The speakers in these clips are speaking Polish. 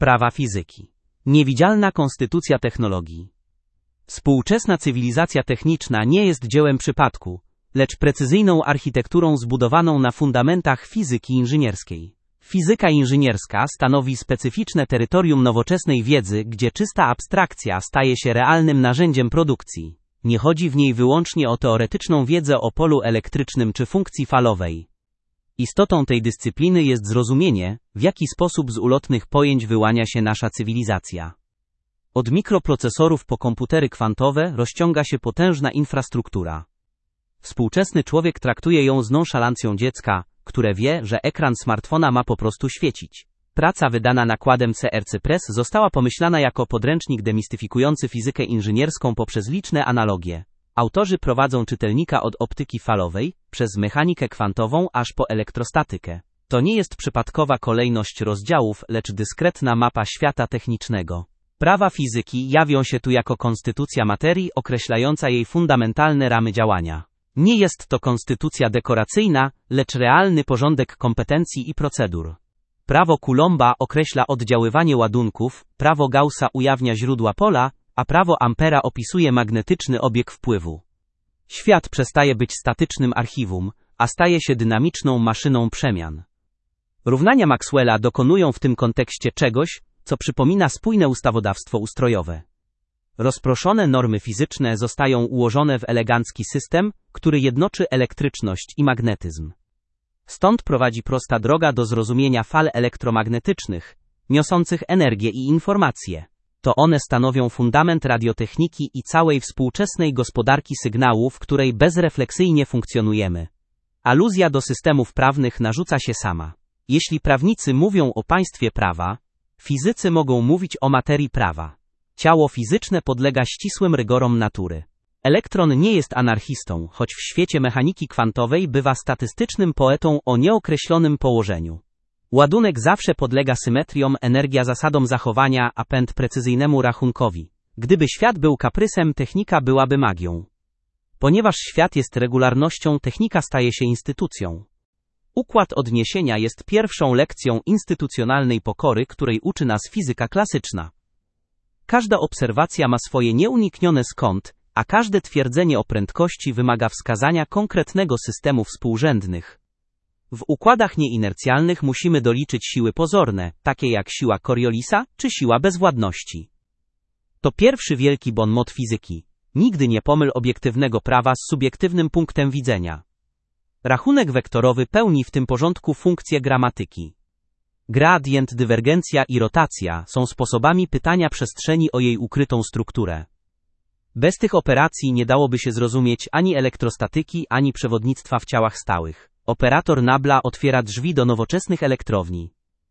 Prawa fizyki. Niewidzialna konstytucja technologii. Współczesna cywilizacja techniczna nie jest dziełem przypadku, lecz precyzyjną architekturą zbudowaną na fundamentach fizyki inżynierskiej. Fizyka inżynierska stanowi specyficzne terytorium nowoczesnej wiedzy, gdzie czysta abstrakcja staje się realnym narzędziem produkcji. Nie chodzi w niej wyłącznie o teoretyczną wiedzę o polu elektrycznym czy funkcji falowej. Istotą tej dyscypliny jest zrozumienie, w jaki sposób z ulotnych pojęć wyłania się nasza cywilizacja. Od mikroprocesorów po komputery kwantowe rozciąga się potężna infrastruktura. Współczesny człowiek traktuje ją z nonszalancją dziecka, które wie, że ekran smartfona ma po prostu świecić. Praca wydana nakładem CRC Press została pomyślana jako podręcznik demistyfikujący fizykę inżynierską poprzez liczne analogie. Autorzy prowadzą czytelnika od optyki falowej, przez mechanikę kwantową aż po elektrostatykę. To nie jest przypadkowa kolejność rozdziałów, lecz dyskretna mapa świata technicznego. Prawa fizyki jawią się tu jako konstytucja materii określająca jej fundamentalne ramy działania. Nie jest to konstytucja dekoracyjna, lecz realny porządek kompetencji i procedur. Prawo Coulomba określa oddziaływanie ładunków, prawo Gaussa ujawnia źródła pola, a prawo Ampera opisuje magnetyczny obieg wpływu. Świat przestaje być statycznym archiwum, a staje się dynamiczną maszyną przemian. Równania Maxwella dokonują w tym kontekście czegoś, co przypomina spójne ustawodawstwo ustrojowe. Rozproszone normy fizyczne zostają ułożone w elegancki system, który jednoczy elektryczność i magnetyzm. Stąd prowadzi prosta droga do zrozumienia fal elektromagnetycznych, niosących energię i informacje. To one stanowią fundament radiotechniki i całej współczesnej gospodarki sygnału, w której bezrefleksyjnie funkcjonujemy. Aluzja do systemów prawnych narzuca się sama. Jeśli prawnicy mówią o państwie prawa, fizycy mogą mówić o materii prawa. Ciało fizyczne podlega ścisłym rygorom natury. Elektron nie jest anarchistą, choć w świecie mechaniki kwantowej bywa statystycznym poetą o nieokreślonym położeniu. Ładunek zawsze podlega symetriom, energia zasadom zachowania, a pęd precyzyjnemu rachunkowi. Gdyby świat był kaprysem, technika byłaby magią. Ponieważ świat jest regularnością, technika staje się instytucją. Układ odniesienia jest pierwszą lekcją instytucjonalnej pokory, której uczy nas fizyka klasyczna. Każda obserwacja ma swoje nieuniknione skąd, a każde twierdzenie o prędkości wymaga wskazania konkretnego systemu współrzędnych. W układach nieinercjalnych musimy doliczyć siły pozorne, takie jak siła Coriolisa czy siła bezwładności. To pierwszy wielki bon mot fizyki. Nigdy nie pomyl obiektywnego prawa z subiektywnym punktem widzenia. Rachunek wektorowy pełni w tym porządku funkcję gramatyki. Gradient, dywergencja i rotacja są sposobami pytania przestrzeni o jej ukrytą strukturę. Bez tych operacji nie dałoby się zrozumieć ani elektrostatyki, ani przewodnictwa w ciałach stałych. Operator Nabla otwiera drzwi do nowoczesnych elektrowni.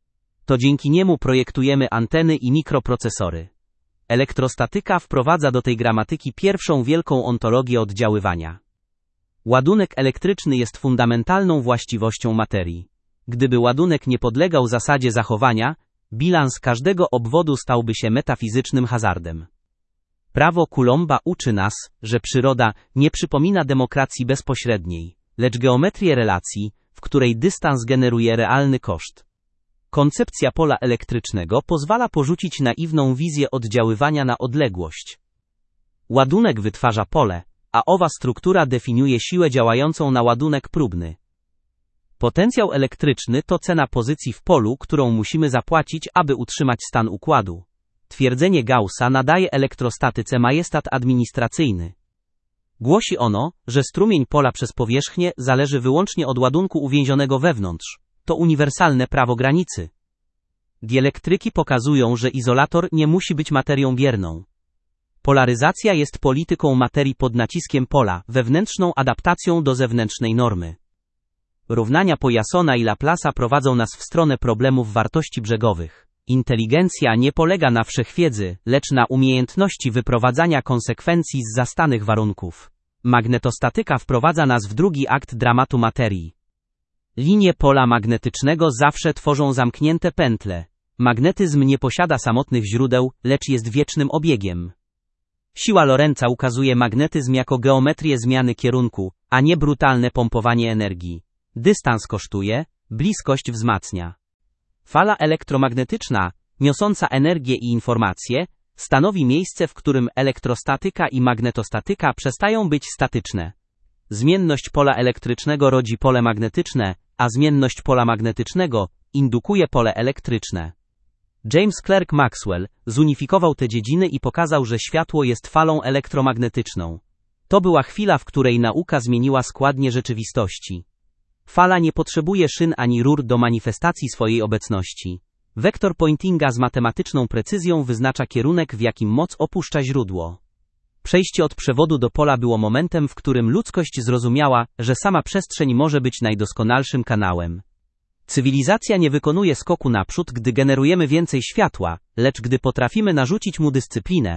To dzięki niemu projektujemy anteny i mikroprocesory. Elektrostatyka wprowadza do tej gramatyki pierwszą wielką ontologię oddziaływania. Ładunek elektryczny jest fundamentalną właściwością materii. Gdyby ładunek nie podlegał zasadzie zachowania, bilans każdego obwodu stałby się metafizycznym hazardem. Prawo Coulomba uczy nas, że przyroda nie przypomina demokracji bezpośredniej, lecz geometrię relacji, w której dystans generuje realny koszt. Koncepcja pola elektrycznego pozwala porzucić naiwną wizję oddziaływania na odległość. Ładunek wytwarza pole, a owa struktura definiuje siłę działającą na ładunek próbny. Potencjał elektryczny to cena pozycji w polu, którą musimy zapłacić, aby utrzymać stan układu. Twierdzenie Gaussa nadaje elektrostatyce majestat administracyjny. Głosi ono, że strumień pola przez powierzchnię zależy wyłącznie od ładunku uwięzionego wewnątrz. To uniwersalne prawo granicy. Dielektryki pokazują, że izolator nie musi być materią bierną. Polaryzacja jest polityką materii pod naciskiem pola, wewnętrzną adaptacją do zewnętrznej normy. Równania Poissona i Laplace'a prowadzą nas w stronę problemów wartości brzegowych. Inteligencja nie polega na wszechwiedzy, lecz na umiejętności wyprowadzania konsekwencji z zastanych warunków. Magnetostatyka wprowadza nas w drugi akt dramatu materii. Linie pola magnetycznego zawsze tworzą zamknięte pętle. Magnetyzm nie posiada samotnych źródeł, lecz jest wiecznym obiegiem. Siła Lorenza ukazuje magnetyzm jako geometrię zmiany kierunku, a nie brutalne pompowanie energii. Dystans kosztuje, bliskość wzmacnia. Fala elektromagnetyczna, niosąca energię i informacje, stanowi miejsce, w którym elektrostatyka i magnetostatyka przestają być statyczne. Zmienność pola elektrycznego rodzi pole magnetyczne, a zmienność pola magnetycznego indukuje pole elektryczne. James Clerk Maxwell zunifikował te dziedziny i pokazał, że światło jest falą elektromagnetyczną. To była chwila, w której nauka zmieniła składnię rzeczywistości. Fala nie potrzebuje szyn ani rur do manifestacji swojej obecności. Wektor Poyntinga z matematyczną precyzją wyznacza kierunek, w jakim moc opuszcza źródło. Przejście od przewodu do pola było momentem, w którym ludzkość zrozumiała, że sama przestrzeń może być najdoskonalszym kanałem. Cywilizacja nie wykonuje skoku naprzód, gdy generujemy więcej światła, lecz gdy potrafimy narzucić mu dyscyplinę.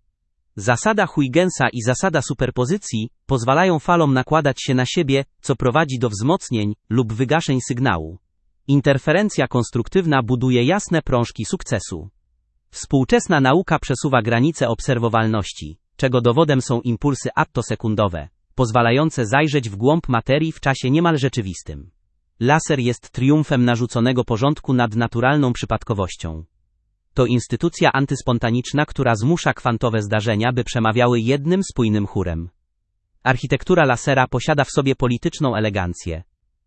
Zasada Huygensa i zasada superpozycji pozwalają falom nakładać się na siebie, co prowadzi do wzmocnień lub wygaszeń sygnału. Interferencja konstruktywna buduje jasne prążki sukcesu. Współczesna nauka przesuwa granice obserwowalności, czego dowodem są impulsy attosekundowe, pozwalające zajrzeć w głąb materii w czasie niemal rzeczywistym. Laser jest triumfem narzuconego porządku nad naturalną przypadkowością. To instytucja antyspontaniczna, która zmusza kwantowe zdarzenia, by przemawiały jednym spójnym chórem. Architektura lasera posiada w sobie polityczną elegancję.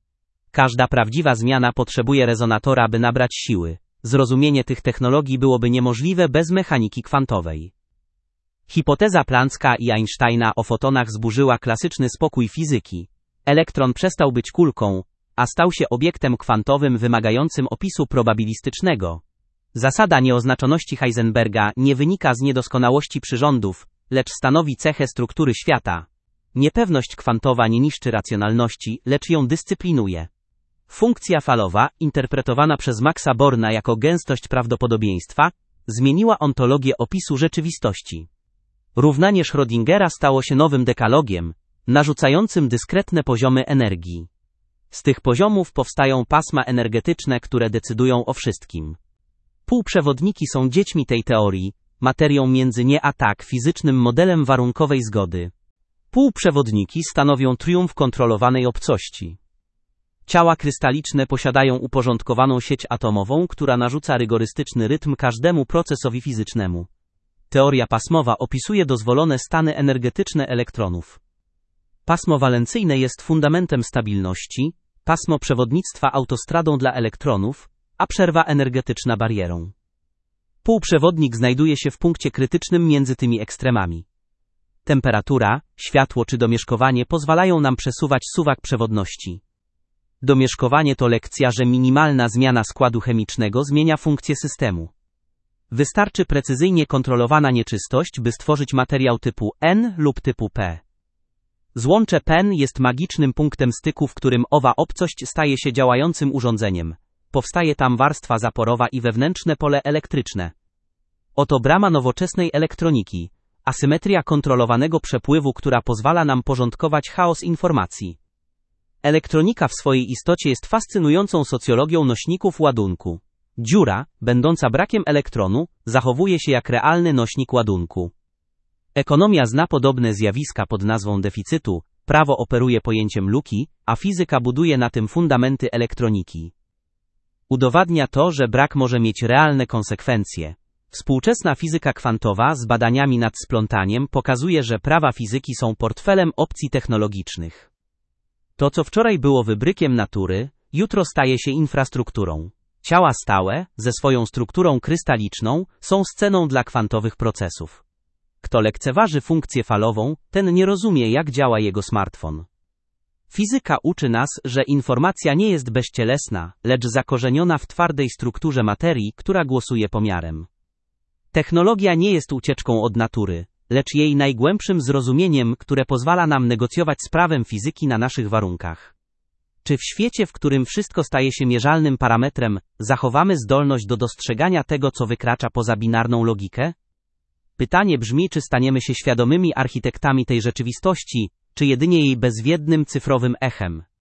Każda prawdziwa zmiana potrzebuje rezonatora, by nabrać siły. Zrozumienie tych technologii byłoby niemożliwe bez mechaniki kwantowej. Hipoteza Plancka i Einsteina o fotonach zburzyła klasyczny spokój fizyki. Elektron przestał być kulką, a stał się obiektem kwantowym wymagającym opisu probabilistycznego. Zasada nieoznaczoności Heisenberga nie wynika z niedoskonałości przyrządów, lecz stanowi cechę struktury świata. Niepewność kwantowa nie niszczy racjonalności, lecz ją dyscyplinuje. Funkcja falowa, interpretowana przez Maxa Borna jako gęstość prawdopodobieństwa, zmieniła ontologię opisu rzeczywistości. Równanie Schrödingera stało się nowym dekalogiem, narzucającym dyskretne poziomy energii. Z tych poziomów powstają pasma energetyczne, które decydują o wszystkim. Półprzewodniki są dziećmi tej teorii, materią między nie a tak fizycznym modelem warunkowej zgody. Półprzewodniki stanowią triumf kontrolowanej obcości. Ciała krystaliczne posiadają uporządkowaną sieć atomową, która narzuca rygorystyczny rytm każdemu procesowi fizycznemu. Teoria pasmowa opisuje dozwolone stany energetyczne elektronów. Pasmo walencyjne jest fundamentem stabilności, pasmo przewodnictwa autostradą dla elektronów, a przerwa energetyczna barierą. Półprzewodnik znajduje się w punkcie krytycznym między tymi ekstremami. Temperatura, światło czy domieszkowanie pozwalają nam przesuwać suwak przewodności. Domieszkowanie to lekcja, że minimalna zmiana składu chemicznego zmienia funkcję systemu. Wystarczy precyzyjnie kontrolowana nieczystość, by stworzyć materiał typu N lub typu P. Złącze PEN jest magicznym punktem styku, w którym owa obcość staje się działającym urządzeniem. Powstaje tam warstwa zaporowa i wewnętrzne pole elektryczne. Oto brama nowoczesnej elektroniki, asymetria kontrolowanego przepływu, która pozwala nam porządkować chaos informacji. Elektronika w swojej istocie jest fascynującą socjologią nośników ładunku. Dziura, będąca brakiem elektronu, zachowuje się jak realny nośnik ładunku. Ekonomia zna podobne zjawiska pod nazwą deficytu, prawo operuje pojęciem luki, a fizyka buduje na tym fundamenty elektroniki. Udowadnia to, że brak może mieć realne konsekwencje. Współczesna fizyka kwantowa z badaniami nad splątaniem pokazuje, że prawa fizyki są portfelem opcji technologicznych. To, co wczoraj było wybrykiem natury, jutro staje się infrastrukturą. Ciała stałe, ze swoją strukturą krystaliczną, są sceną dla kwantowych procesów. Kto lekceważy funkcję falową, ten nie rozumie, jak działa jego smartfon. Fizyka uczy nas, że informacja nie jest bezcielesna, lecz zakorzeniona w twardej strukturze materii, która głosuje pomiarem. Technologia nie jest ucieczką od natury, lecz jej najgłębszym zrozumieniem, które pozwala nam negocjować z prawem fizyki na naszych warunkach. Czy w świecie, w którym wszystko staje się mierzalnym parametrem, zachowamy zdolność do dostrzegania tego, co wykracza poza binarną logikę? Pytanie brzmi, czy staniemy się świadomymi architektami tej rzeczywistości, czy jedynie jej bezwiednym cyfrowym echem.